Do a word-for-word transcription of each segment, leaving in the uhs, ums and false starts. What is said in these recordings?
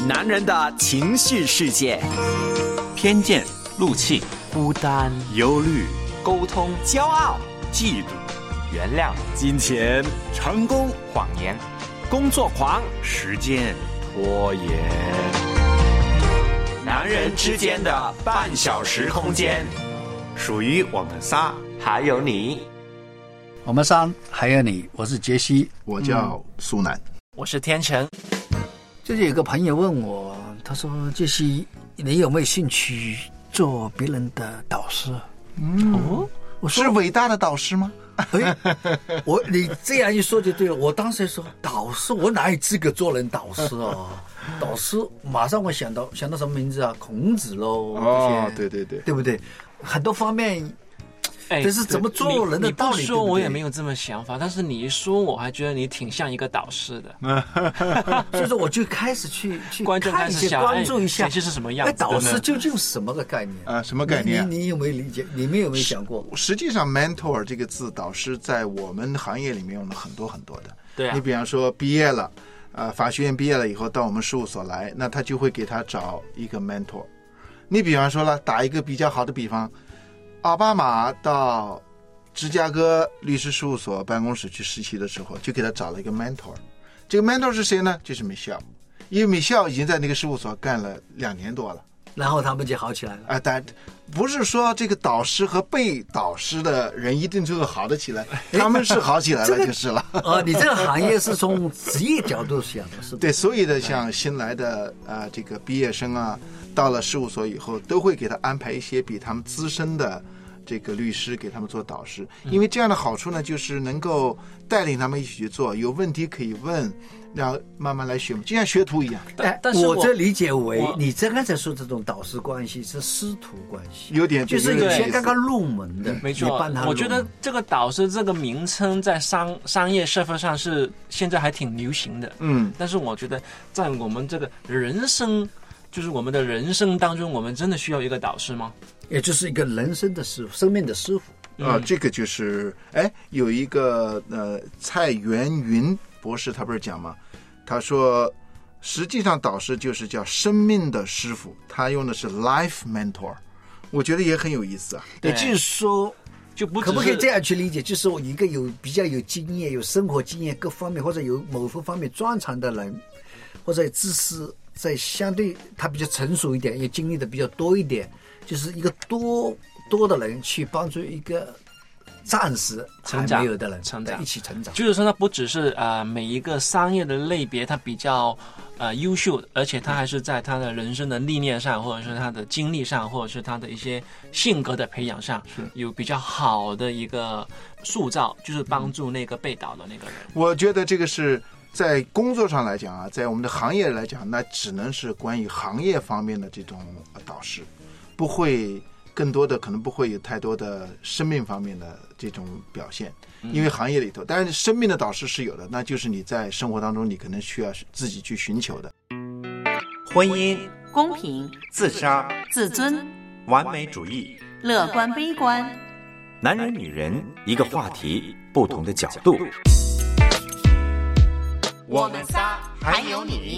男人的情绪世界， 偏见、怒气、 孤单、 忧虑、 沟通、骄傲、 嫉妒、原谅、 金钱、成功、 谎言、 工作狂、 时间、 拖延。男人之间的半小时空间， 属于我们仨， 还有你。 我们仨还有你，我是杰西， 我叫苏南、 嗯、我是天成。 最近有个朋友问我，他说杰西，你有没有兴趣做别人的导师？ 嗯，哦，我说是伟大的导师吗？ 哎，我你这样一说就对了。我当时说导师，我哪有资格做人导师啊？导师马上我想到想到什么名字啊？孔子喽。 哦，对对对， 对不对？很多方面。 哎， 这是怎么做人的道理？ 你不说我也没有这么想法，但是你一说，我还觉得你挺像一个导师的。 所以说，我就开始去去观众开始想关注一下， 这是什么样子的呢？导师究竟是什么个概念啊？什么概念？ 你你有没有理解？你们有没有想过？ 实际上 ，mentor 这个字，导师在我们行业里面用了很多很多的。 对啊。 你比方说，毕业了，呃，法学院毕业了以后到我们事务所来，那他就会给他找一个 mentor。你比方说了，打一个比较好的比方，奥巴马到芝加哥律师事务所办公室去实习的时候，就给他找了一个 mentor。 这个 mentor 是谁呢？就是 Michelle， 因为 Michelle 已经在那个事务所干了两年多了， 然后他们就好起来了啊。但不是说这个导师和被导师的人一定就会好得起来，他们是好起来了就是了。 这个、呃，你这个行业是从职业角度想的，是吧？ 对，所有的像新来的啊、呃、这个毕业生啊，到了事务所以后，都会给他安排一些比他们资深的这个律师给他们做导师，因为这样的好处呢，就是能够带领他们一起去做，有问题可以问，然后慢慢来学，就像学徒一样。 但但是我这理解为，你这刚才说这种导师关系是师徒关系， 有点就是以前刚刚入门的， 没错。我觉得这个导师这个名称在商商业社会上是现在还挺流行的， 嗯， 但是我觉得在我们这个人生，就是我们的人生当中，我们真的需要一个导师吗？ 也就是一个人生的师傅，生命的师傅啊、呃，这个就是哎，有一个呃蔡元云博士，他不是讲吗？他说，实际上导师就是叫生命的师傅，他用的是 life mentor， 我觉得也很有意思啊。 也就是说， 就不可不可以这样去理解？就是我一个有比较有经验、有生活经验各方面，或者有某个方面专长的人，或者知识在相对他比较成熟一点，也经历的比较多一点。就是一个多多的人去帮助一个暂时还没有的人成长， 一起成长。 就是说，它不只是呃每一个商业的类别，它比较呃优秀，而且它还是在他的人生的历练上，或者是他的经历上，或者是他的一些性格的培养上，有比较好的一个塑造，就是帮助那个被导的那个人。 我觉得这个是在工作上来讲啊，在我们的行业来讲，那只能是关于行业方面的这种导师。不会更多的可能不会有太多的生命方面的这种表现，因为行业里头，但是生命的导师是有的，那就是你在生活当中你可能需要自己去寻求的。 婚姻、 公平、 自杀、 自尊、 完美主义、 乐观悲观， 男人女人一个话题，不同的角度。 我们仨还有你。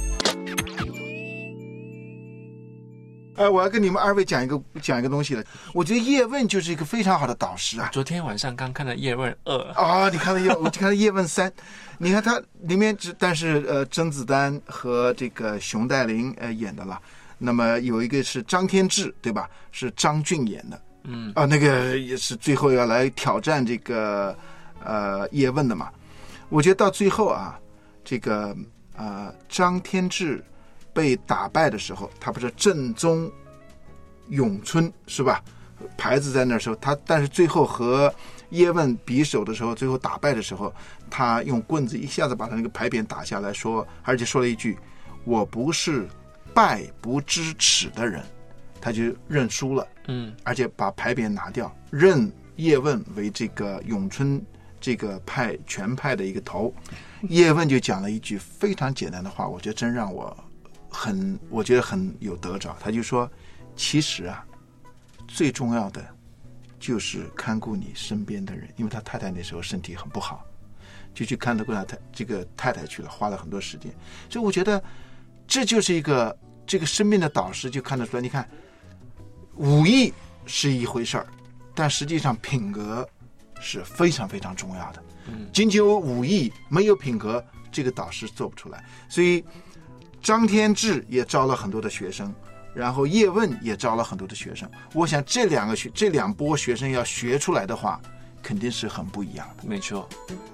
呃，我要跟你们二位讲一个讲一个东西了。我觉得叶问就是一个非常好的导师啊。 昨天晚上刚看了叶问二啊，你看了叶，我看了叶问三。你看它里面只，但是呃，甄子丹和这个熊黛林呃演的了。那么有一个是张天志，对吧？是张俊演的。 嗯啊，那个也是最后要来挑战这个呃叶问的嘛。我觉得到最后啊，这个呃张天志被打败的时候，他不是正宗咏春是吧？牌子在那时候，他但是最后和叶问比手的时候，最后打败的时候，他用棍子一下子把他那个牌匾打下来说，而且说了一句：“我不是败不知耻的人。”他就认输了， 嗯， 而且把牌匾拿掉，认叶问为这个咏春这个派全派的一个头。叶问就讲了一句非常简单的话，我觉得真让我很，我觉得很有得着。他就说，其实啊，最重要的就是看顾你身边的人，因为他太太那时候身体很不好，就去看顾他太这个太太去了，花了很多时间。所以我觉得这就是一个这个生命的导师就看得出来。你看，武艺是一回事儿，但实际上品格是非常非常重要的。仅仅有武艺没有品格，这个导师做不出来。所以张天志也招了很多的学生，然后叶问也招了很多的学生。我想这两个学这两波学生要学出来的话，肯定是很不一样的。 没错，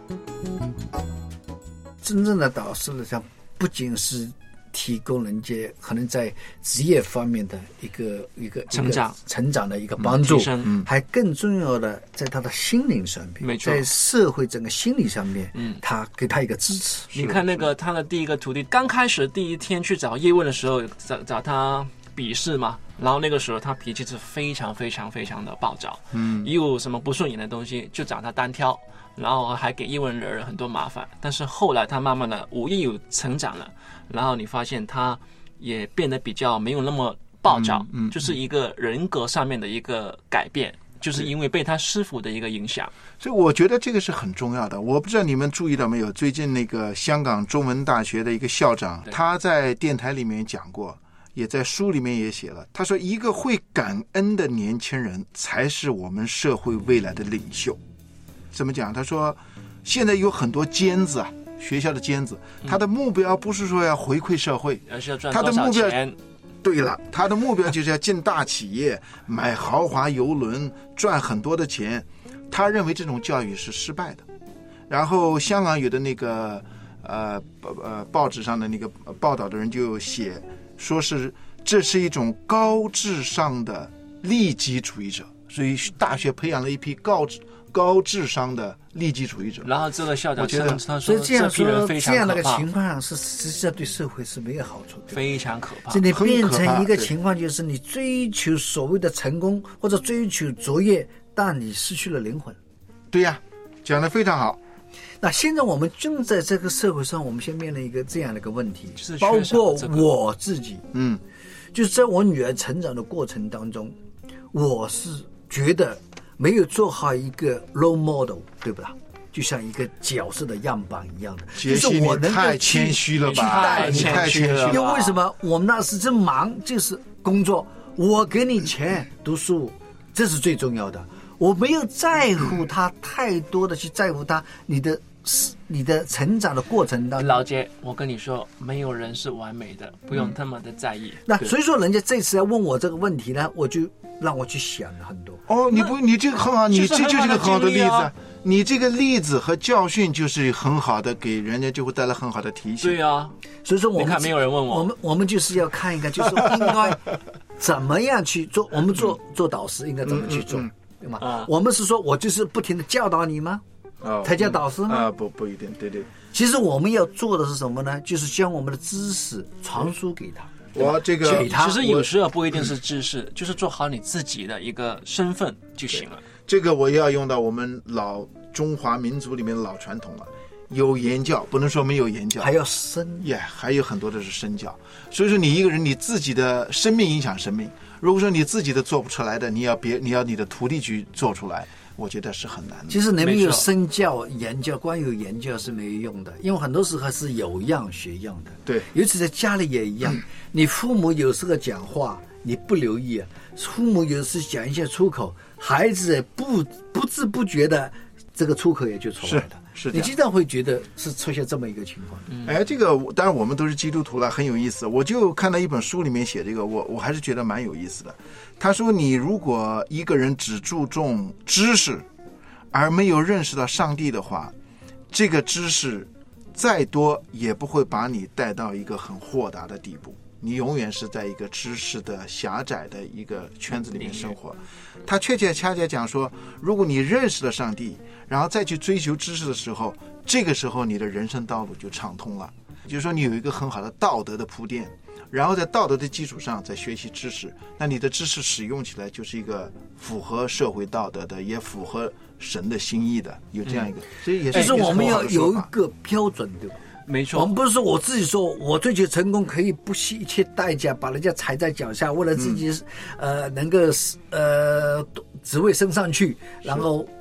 真正的导师呢，他不仅是提供人家可能在职业方面的一个一个成长一个成长的一个帮助， 嗯， 还更重要的在他的心灵上面， 没错， 在社会整个心理上面，嗯，他给他一个支持。 你看那个他的第一个徒弟，刚开始第一天去找叶问的时候，找找他比试嘛，然后那个时候他脾气是非常非常非常的暴躁，嗯，一有什么不顺眼的东西就找他单挑。然后还给叶问惹了很多麻烦，但是后来他慢慢的武艺有成长了，然后你发现他也变得比较没有那么暴躁，嗯嗯、就是一个人格上面的一个改变，就是因为被他师傅的一个影响。 所以我觉得这个是很重要的。我不知道你们注意到没有，最近那个香港中文大学的一个校长，他在电台里面讲过，也在书里面也写了，他说一个会感恩的年轻人才是我们社会未来的领袖。怎么讲？他说现在有很多尖子啊，学校的尖子，他的目标不是说要回馈社会， 而是要赚多少钱。 对了，他的目标就是要进大企业，买豪华游轮，赚很多的钱。他认为这种教育是失败的。然后香港有的那个呃呃报纸上的那个报道的人就写，说是这是一种高智商的利己主义者，所以大学培养了一批高智高智商的利己主义者。 然后这个校长觉得他说， 所以这样说这样的个个情况是实际上对社会是没有好处的， 非常可怕。 这里变成一个情况，就是你追求所谓的成功或者追求卓越，但你失去了灵魂。 对呀，讲得非常好。 那现在我们正在这个社会上，我们先面临一个这样的一个问题， 就是包括我自己， 嗯， 就是在我女儿成长的过程当中，我是觉得没有做好一个 role model， 对不啦？就像一个角色的样板一样的，就是我能够太谦虚了吧？ 你太谦虚了。 因为为什么我们那时真忙，就是工作，我给你钱读书，这是最重要的。我没有在乎他太多的去在乎他你的你的成长的过程当中。 老杰，我跟你说，没有人是完美的，不用那么的在意。 嗯、那所以说，人家这次来问我这个问题呢，我就让我去想了很多。 哦，你不，你这个很好，你这就是个很好的例子。你这个例子和教训就是很好的，给人家就会带来很好的提醒。 对啊， 所以说我们你看没有人问我， 我们我们就是要看一看，就是应该怎么样去做。我们做做导师应该怎么去做，嗯嗯嗯、对吗？啊、我们是说我就是不停的教导你吗？ 哦， 才叫导师吗？ 啊，不不一定，对对。 其实我们要做的是什么呢？就是将我们的知识传输给他。 我这个给他，其实有时候不一定是知识，嗯、就是做好你自己的一个身份就行了。 这个我要用到我们老中华民族里面的老传统了，有言教，不能说没有言教， 还要身也、yeah, 还有很多的是身教。所以说，你一个人你自己的生命影响生命。如果说你自己的做不出来的，你要别你要你的徒弟去做出来。我觉得是很难的。 其实你没有身教、言教，光有言教是没有用的，因为很多时候是有样学样的。 对， 尤其在家里也一样。嗯、你父母有时候讲话你不留意，父母有时讲一些出口，孩子不不知不觉的这个出口也就出来了。 是， 你经常会觉得是出现这么一个情况。 嗯、哎，这个当然我们都是基督徒了，很有意思。我就看到一本书里面写这个，我我还是觉得蛮有意思的。他说，你如果一个人只注重知识，而没有认识到上帝的话，这个知识再多也不会把你带到一个很豁达的地步。你永远是在一个知识的狭窄的一个圈子里面生活。他确切恰恰讲说，如果你认识了上帝，然后再去追求知识的时候，这个时候你的人生道路就畅通了。就是说，你有一个很好的道德的铺垫，然后在道德的基础上再学习知识，那你的知识使用起来就是一个符合社会道德的，也符合神的心意的，有这样一个。所以也是， 就是我们要有一个标准，对吧？ 没错， 我们不是说我自己说我追求成功可以不惜一切代价把人家踩在脚下，为了自己、嗯、呃能够呃职位升上去，然后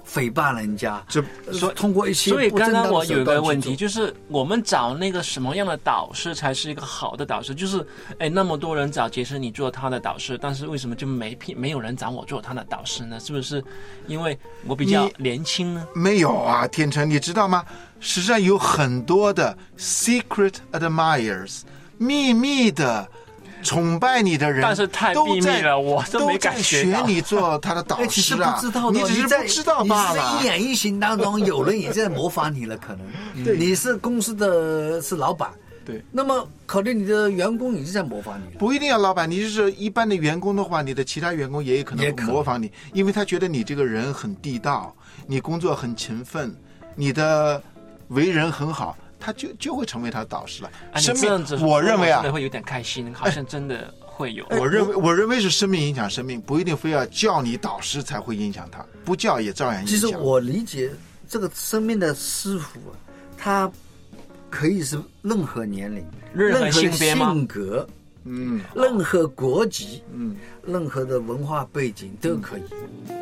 诽谤人家， 这所以通过一些所以不正当的刚刚我有一个问题， 手段去做就是我们找那个什么样的导师才是一个好的导师？就是哎，那么多人找杰森你做他的导师，但是为什么就没没有人找我做他的导师呢？是不是因为我比较年轻呢？ 没有啊，天成，你知道吗？实际上有很多的 secret admirers， 秘密的崇拜你的人， 但是太秘密了，我都没感觉到。 都在学你做他的导哎，其实师啊， 不知道的， 你只是不知道罢了。 你是一言一行当中，有人也在模仿你了，可能。 对， 你是公司的是老板， 对， 那么可能你的员工也是在模仿你了。 不一定要老板，你就是一般的员工的话，你的其他员工也有可能模仿你，因为他觉得你这个人很地道，你工作很勤奋，你的为人很好。他就就会成为他的导师了。 啊、 生命， 我认为啊， 真的会有点开心，好像真的会有。 我认为，我认为是生命影响生命，不一定非要叫你导师才会影响他，不叫也照样影响。 其实我理解这个生命的师傅，他可以是任何年龄、 任何性别吗？ 性格， 嗯， 任何国籍， 嗯， 任何的文化背景都可以。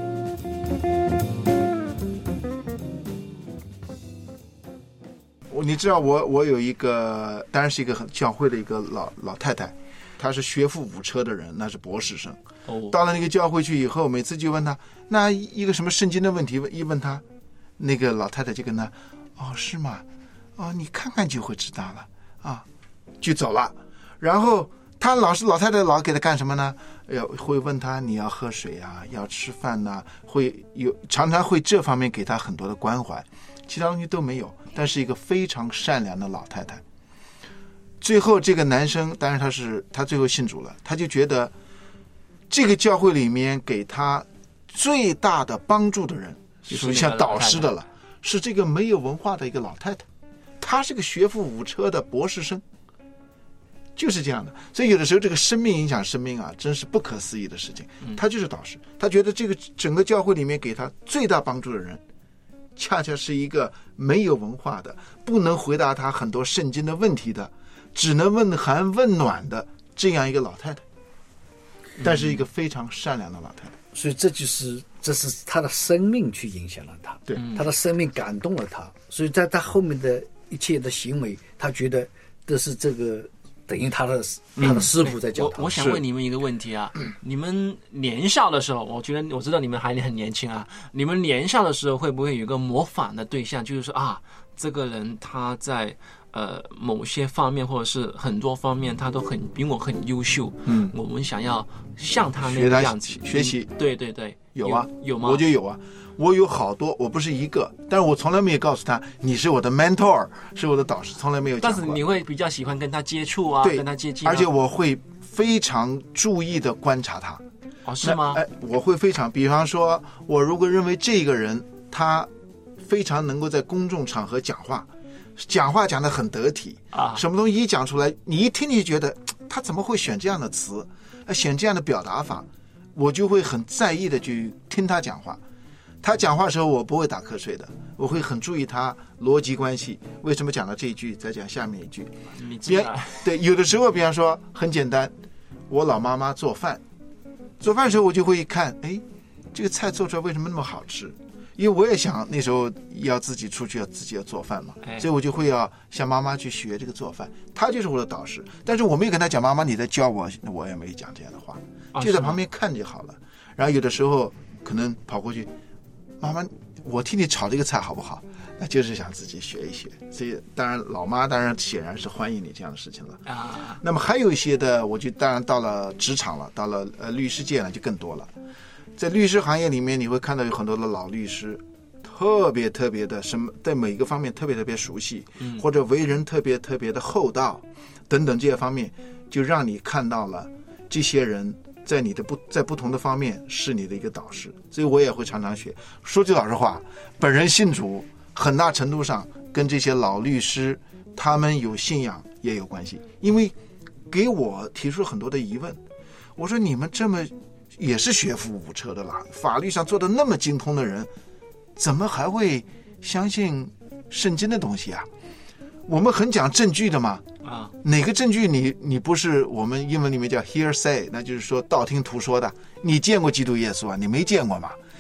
你知道我我有一个，当然是一个很教会的一个老老太太，她是学富五车的人，那是博士生。 哦， 到了那个教会去以后，每次就问她那一个什么圣经的问题，一问她，那个老太太就跟她，哦，是吗？哦，你看看就会知道了啊，就走了。然后她老是老太太老给她干什么呢？要会问她你要喝水啊，要吃饭呐、啊，会有常常会这方面给她很多的关怀，其他东西都没有。但是一个非常善良的老太太。最后这个男生，当然他是他最后信主了，他就觉得这个教会里面给他最大的帮助的人，就是像导师的了，是这个没有文化的一个老太太。她是个学富五车的博士生，就是这样的。所以有的时候这个生命影响生命啊，真是不可思议的事情。他就是导师，他觉得这个整个教会里面给他最大帮助的人，恰恰是一个没有文化的，不能回答他很多圣经的问题的，只能问寒问暖的这样一个老太太，但是一个非常善良的老太太。 所以这就是这是他的生命去影响了他， 对， 他的生命感动了他，所以在他后面的一切的行为，他觉得都是这个等于他的、嗯、他的师傅在教他。 我我想问你们一个问题啊，你们年少的时候，我觉得我知道你们还很年轻啊，你们年少的时候会不会有一个模仿的对象，就是说啊，这个人他在呃某些方面或者是很多方面他都很比我很优秀，嗯，我们想要像他那个样子学习， 对对对， 有啊， 有吗？ 我就有啊。我有好多，我不是一个，但是我从来没有告诉他你是我的 mentor， 是我的导师，从来没有讲过。 但是你会比较喜欢跟他接触啊， 对， 跟他接近、啊， 而且我会非常注意的观察他。 哦，是吗？ 哎，我会非常，比方说，我如果认为这个人他非常能够在公众场合讲话，讲话讲得很得体啊， 什么东西一讲出来，你一听你就觉得他怎么会选这样的词，选这样的表达法，我就会很在意的去听他讲话。他讲话的时候我不会打瞌睡的，我会很注意他逻辑关系，为什么讲到这一句再讲下面一句。 你知道， 对，有的时候比方说很简单，我老妈妈做饭做饭的时候我就会看，哎，这个菜做出来为什么那么好吃，因为我也想那时候要自己出去要自己要做饭嘛，所以我就会要向妈妈去学这个做饭，他就是我的导师。但是我没有跟他讲妈妈你在教我，我也没讲这样的话，就在旁边看就好了。然后有的时候可能跑过去，妈妈，我替你炒这个菜好不好？那就是想自己学一学。所以当然老妈当然显然是欢迎你这样的事情了啊。那么还有一些的，我就当然到了职场了，到了呃律师界呢就更多了。在律师行业里面，你会看到有很多的老律师，特别特别的什么，在每一个方面特别特别熟悉，嗯、或者为人特别特别的厚道等等这些方面，就让你看到了这些人在你的不在不同的方面是你的一个导师。所以我也会常常学。说句老实话，本人信主很大程度上跟这些老律师他们有信仰也有关系，因为给我提出很多的疑问。我说你们这么也是学富五车的啦，法律上做的那么精通的人，怎么还会相信圣经的东西啊？我们很讲证据的嘛，啊，哪个证据你你不是我们英文里面叫 hearsay， 那就是说道听途说的。你见过基督耶稣啊？你没见过嘛？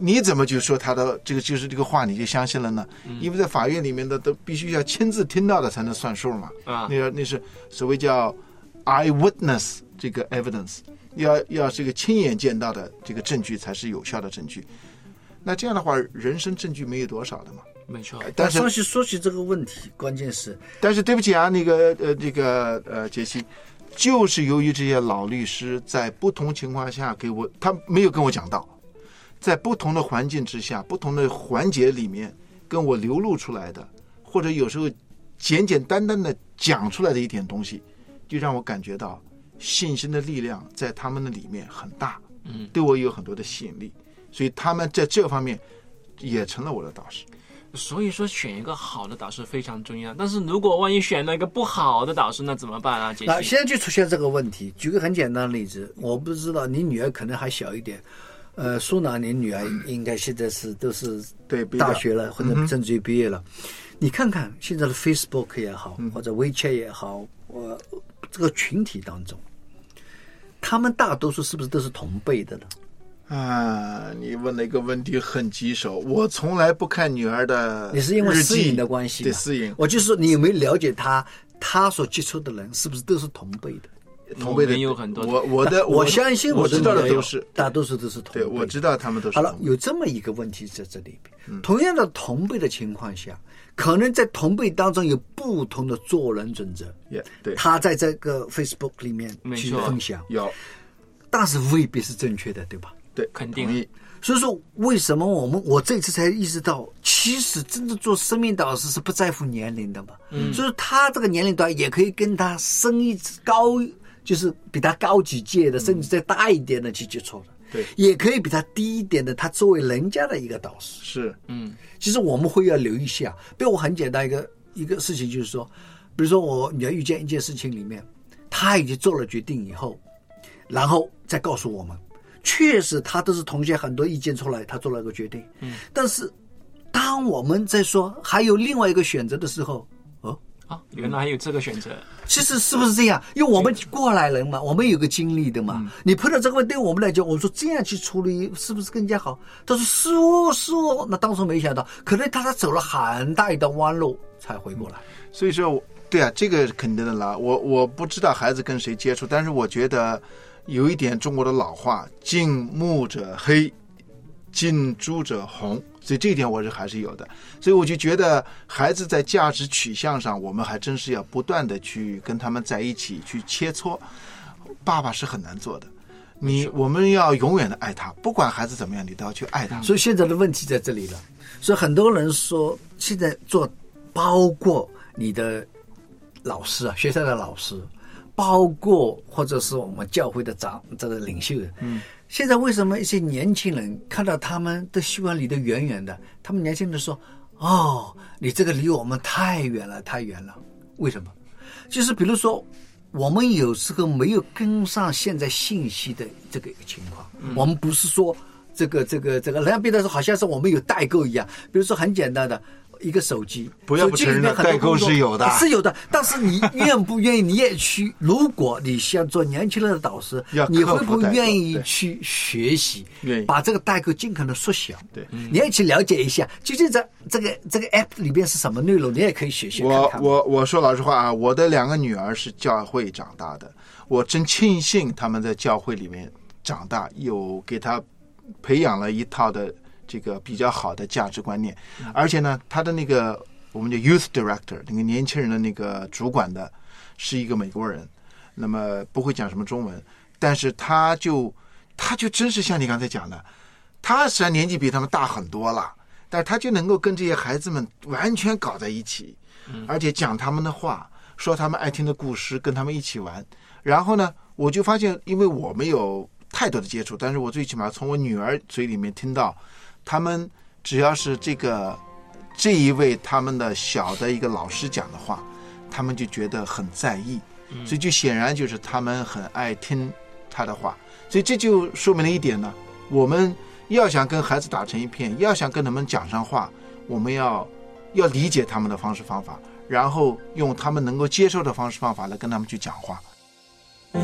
你怎么就说他的这个就是这个话你就相信了呢？嗯、因为在法院里面的都必须要亲自听到的才能算数嘛。啊，那那是所谓叫 eyewitness 这个 evidence， 要要这个亲眼见到的这个证据才是有效的证据。那这样的话，人身证据没有多少的嘛。 没错。 但是说起说起这个问题，关键是， 但是对不起啊，那个呃这个呃杰西。就是由于这些老律师在不同情况下给我，他没有跟我讲到，在不同的环境之下、不同的环节里面跟我流露出来的，或者有时候简简单单的讲出来的一点东西，就让我感觉到信心的力量在他们的里面很大，嗯，对我有很多的吸引力，所以他们在这方面也成了我的导师。 所以说选一个好的导师非常重要，但是如果万一选了一个不好的导师，那怎么办啊？杰西， 那现在就出现这个问题。举个很简单的例子，我不知道你女儿可能还小一点，呃，苏娜，你女儿应该现在是都是大学了，或者甚至于毕业了。嗯、你看看现在的 Facebook 也好，或者 WeChat 也好，呃，这个群体当中，他们大多数是不是都是同辈的呢？ 啊，你问了一个问题很棘手。我从来不看女儿的日记， 你是因为私隐的关系吗？ 对，私隐。 我就是说，你有没有了解她，她所接触的人是不是都是同辈的？ 同辈的有很多。 我我的我相信我知道的都是， 大多数都是同辈。 对，我知道他们都是。 好了，有这么一个问题在这里边。嗯、同样的同辈的情况下，可能在同辈当中有不同的做人准则。 Yeah, 对， 他在这个 Facebook 里面去分享， 有， 但是未必是正确的，对吧？ 对， 肯定。 所以说，为什么我们我这次才意识到，其实真正做生命导师是不在乎年龄的嘛。嗯，所以他这个年龄段也可以跟他升一高，就是比他高几届的，甚至再大一点的去接触的。 对， 也可以比他低一点的，他作为人家的一个导师。 是， 嗯，其实我们会要留意一下。比如我很简单一个一个事情，就是说，比如说我你要遇见一件事情里面，他已经做了决定以后，然后再告诉我们。确实他都是同学很多意见出来，他做了一个决定。嗯，但是当我们在说还有另外一个选择的时候，哦啊，原来还有这个选择。 其实是不是这样？因为我们过来人嘛，我们有个经历的嘛。嗯、你碰到这个问题，对我们来讲，我说这样去处理是不是更加好？他说是哦，是哦。那当初没想到，可能他他走了很大一段弯路才回过来。 所以说，对啊，这个肯定的啦。我我不知道孩子跟谁接触，但是我觉得。有一点中国的老话，近墨者黑，近朱者红，所以这一点我是还是有的。所以我就觉得孩子在价值取向上，我们还真是要不断的去跟他们在一起去切磋。爸爸是很难做的，你我们要永远的爱他，不管孩子怎么样，你都要去爱他。 所以现在的问题在这里了。所以很多人说，现在做包括你的老师啊，学校的老师。包括或者是我们教会的长这个领袖人，嗯，现在为什么一些年轻人看到他们都希望离得远远的？他们年轻人说：“哦，你这个离我们太远了，太远了。”为什么？就是比如说，我们有时候没有跟上现在信息的这个情况，嗯、我们不是说这个这个这个，人家别的说好像是我们有代沟一样。比如说很简单的。一个手机， 不要不承认代沟是有的， 是有的。但是你愿不愿意？你也去。如果你想做年轻人的导师，你会不会愿意去学习，把这个代沟尽可能缩小？ 对， 你也去了解一下，究竟这这个这个 app 里边是什么内容，你也可以学学看看。 我我我说老实话啊，我的两个女儿是教会长大的，我真庆幸他们在教会里面长大，有给他培养了一套的。这个比较好的价值观念，而且呢，他的那个我们的 youth director 那个年轻人的那个主管的是一个美国人，那么不会讲什么中文，但是他就他就真是像你刚才讲的，他虽然年纪比他们大很多了，但是他就能够跟这些孩子们完全搞在一起，而且讲他们的话，说他们爱听的故事，跟他们一起玩。然后呢，我就发现，因为我没有太多的接触，但是我最起码从我女儿嘴里面听到。他们只要是这个这一位他们的小的一个老师讲的话，他们就觉得很在意，所以就显然就是他们很爱听他的话。所以这就说明了一点呢，我们要想跟孩子打成一片，要想跟他们讲上话，我们要要理解他们的方式方法，然后用他们能够接受的方式方法来跟他们去讲话。 有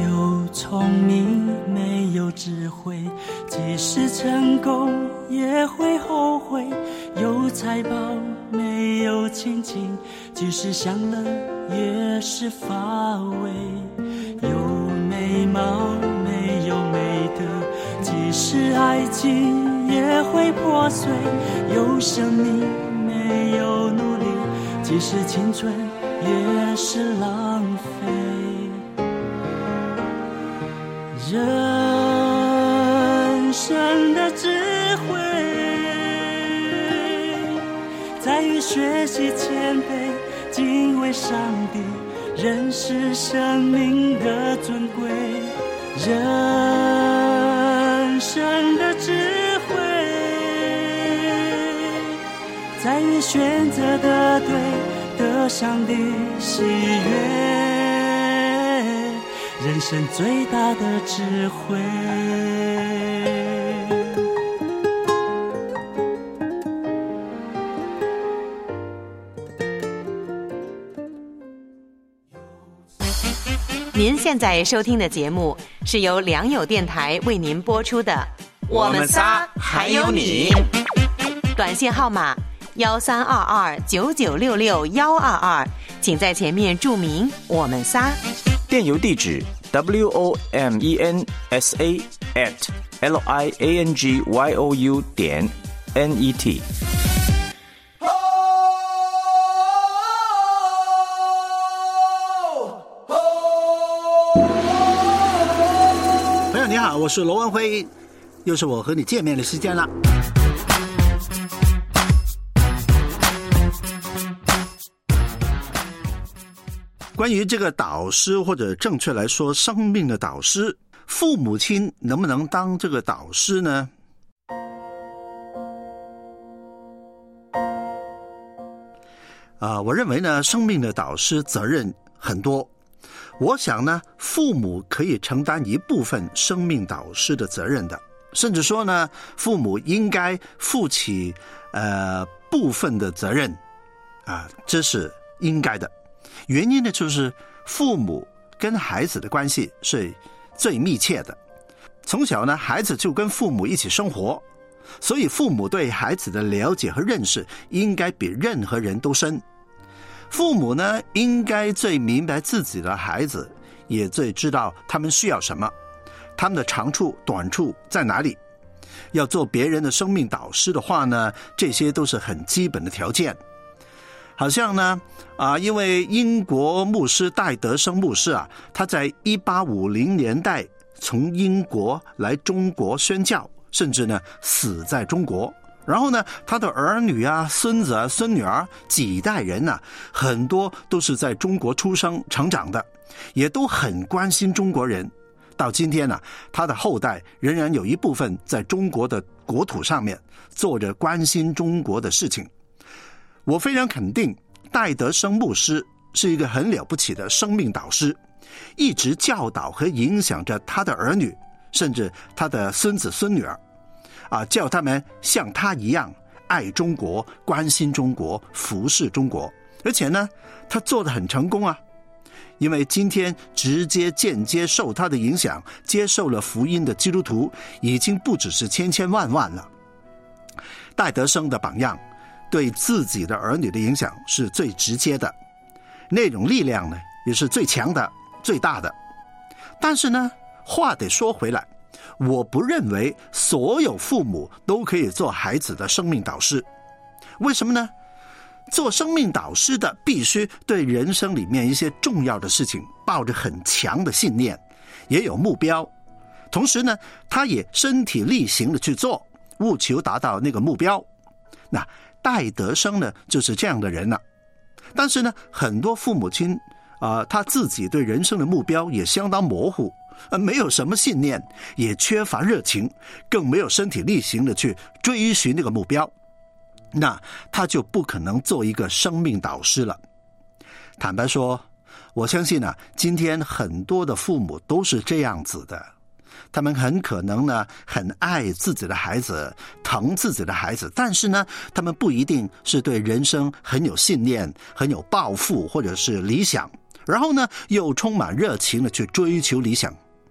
聪明，没有智慧，即使成功也会后悔。有财宝，没有亲情，即使享乐也是乏味。有美貌，没有美德，即使爱情也会破碎。有生命，没有努力，即使青春也是浪费。人生的智慧在于学习谦卑，敬畏上帝，认识生命的尊贵。人生的智慧在于选择的对，得上帝喜悦。人生最大的智慧。 您现在收听的节目是由良友电台为您播出的《 我们仨还有你》， 短信号码幺三二二九九六六幺二二，请在前面注明“我们仨”。 电邮地址 w o m e n s a at l i a n g y o u 点 n e t。 朋友你好，我是罗文辉，又是我和你见面的时间了。关于这个导师，或者正确来说生命的导师，父母亲能不能当这个导师呢？啊，我认为呢，生命的导师责任很多。我想呢，父母可以承担一部分生命导师的责任的，甚至说呢，父母应该负起呃部分的责任，啊，这是应该的。原因呢，就是父母跟孩子的关系是最密切的。从小呢，孩子就跟父母一起生活，所以父母对孩子的了解和认识应该比任何人都深。父母呢，应该最明白自己的孩子，也最知道他们需要什么，他们的长处短处在哪里。要做别人的生命导师的话呢，这些都是很基本的条件。好像呢，啊，因为英国牧师戴德生牧师啊，他在一八五零年代从英国来中国宣教，甚至呢死在中国。然后呢，他的儿女啊、孙子啊、孙女儿几代人啊，很多都是在中国出生成长的，也都很关心中国人。到今天呢、啊，他的后代仍然有一部分在中国的国土上面做着关心中国的事情。我非常肯定戴德生牧师是一个很了不起的生命导师，一直教导和影响着他的儿女，甚至他的孙子孙女儿，啊，叫他们像他一样爱中国、关心中国、服侍中国。而且呢，他做得很成功啊，因为今天直接间接受他的影响接受了福音的基督徒已经不只是千千万万了。戴德生的榜样对自己的儿女的影响是最直接的，那种力量呢也是最强的、最大的。但是呢，话得说回来，我不认为所有父母都可以做孩子的生命导师。为什么呢？做生命导师的必须对人生里面一些重要的事情抱着很强的信念，也有目标，同时呢，他也身体力行的去做，务求达到那个目标。那戴德生呢，就是这样的人了、啊。但是呢，很多父母亲啊、呃，他自己对人生的目标也相当模糊，呃，没有什么信念，也缺乏热情，更没有身体力行的去追寻那个目标，那他就不可能做一个生命导师了。坦白说，我相信啊，今天很多的父母都是这样子的。他们很可能呢，很爱自己的孩子，疼自己的孩子，但是呢，他们不一定是对人生很有信念、很有抱负或者是理想，然后呢，又充满热情的去追求理想。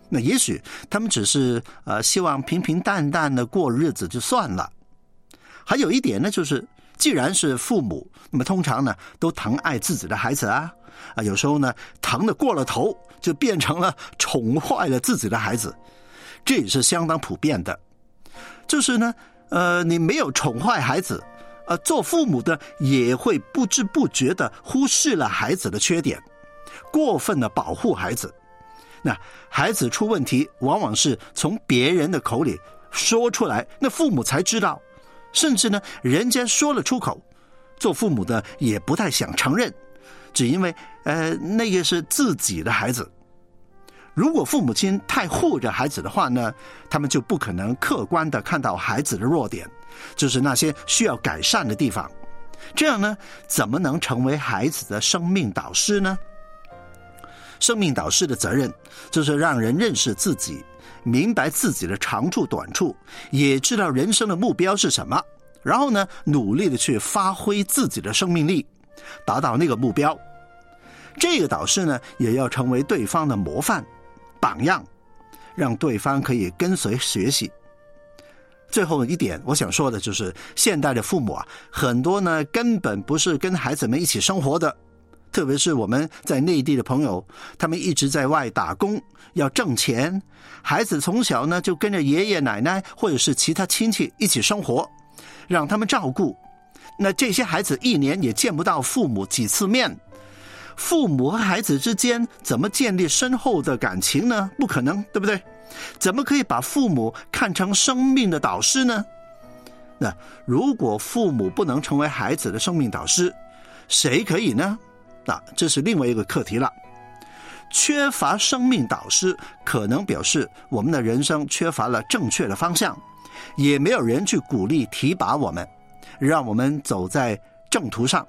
那也许他们只是呃希望平平淡淡的过日子就算了。还有一点呢，就是既然是父母，那么通常呢都疼爱自己的孩子啊，啊有时候呢疼得过了头，就变成了宠坏了自己的孩子，这也是相当普遍的。就是呢，呃，你没有宠坏孩子，呃，做父母的也会不知不觉的忽视了孩子的缺点，过分的保护孩子。那孩子出问题，往往是从别人的口里说出来，那父母才知道，甚至呢，人家说了出口，做父母的也不太想承认，只因为呃，那个是自己的孩子。如果父母亲太护着孩子的话呢，他们就不可能客观的看到孩子的弱点，就是那些需要改善的地方。这样呢，怎么能成为孩子的生命导师呢？生命导师的责任就是让人认识自己，明白自己的长处短处，也知道人生的目标是什么，然后呢，努力的去发挥自己的生命力，达到那个目标。这个导师呢，也要成为对方的模范榜样，让对方可以跟随学习。最后一点我想说的就是，现代的父母啊，很多呢根本不是跟孩子们一起生活的，特别是我们在内地的朋友，他们一直在外打工要挣钱，孩子从小呢就跟着爷爷奶奶或者是其他亲戚一起生活，让他们照顾。那这些孩子一年也见不到父母几次面，父母和孩子之间怎么建立深厚的感情呢？不可能，对不对？怎么可以把父母看成生命的导师呢？那如果父母不能成为孩子的生命导师，谁可以呢？那这是另外一个课题了。缺乏生命导师，可能表示我们的人生缺乏了正确的方向，也没有人去鼓励提拔我们，让我们走在正途上。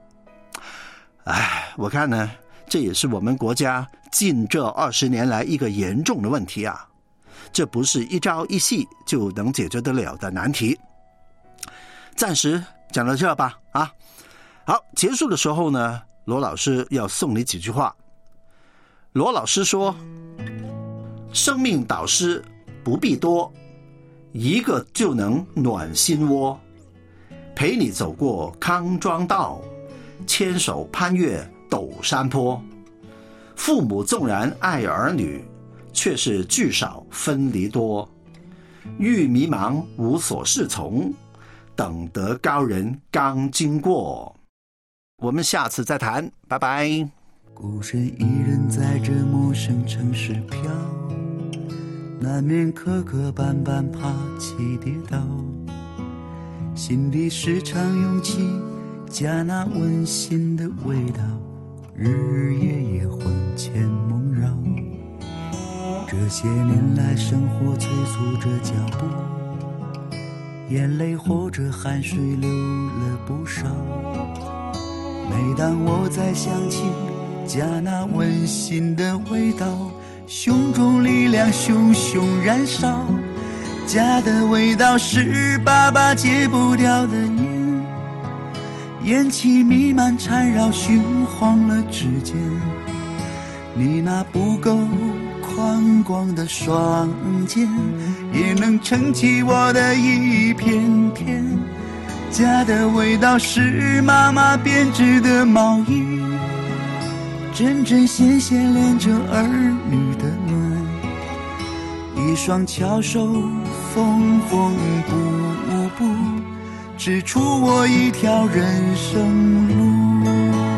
哎，我看呢，这也是我们国家近这二十年来一个严重的问题啊。这不是一朝一夕就能解决得了的难题。暂时讲到这吧，啊，好，结束的时候呢，罗老师要送你几句话。罗老师说，生命导师不必多，一个就能暖心窝，陪你走过康庄道，牵手攀越陡山坡。父母纵然爱儿女，却是聚少分离多。欲迷茫无所适从，等得高人刚经过。我们下次再谈，拜拜。 孤身一人在这陌生城市飘，难免磕磕绊绊爬起跌倒，心里时常涌起家那温馨的味道，日日夜夜魂牵梦绕。这些年来生活催促着脚步，眼泪或者汗水流了不少。每当我再想起家那温馨的味道，胸中力量熊熊燃烧。家的味道是爸爸戒不掉的烟，烟气弥漫缠绕熏黄了指尖。你那不够宽广的双肩，也能撑起我的一片天。家的味道是妈妈编织的毛衣，针针线线连着儿女的暖。一双巧手缝缝补补，指出我一条人生路。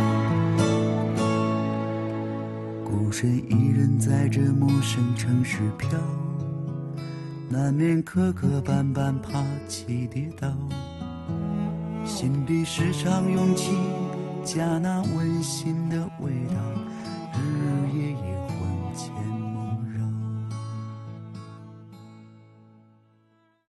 孤身一人在这陌生城市飘，难免磕磕绊绊爬起跌倒，心里时常涌起家那温馨的味道，日日夜夜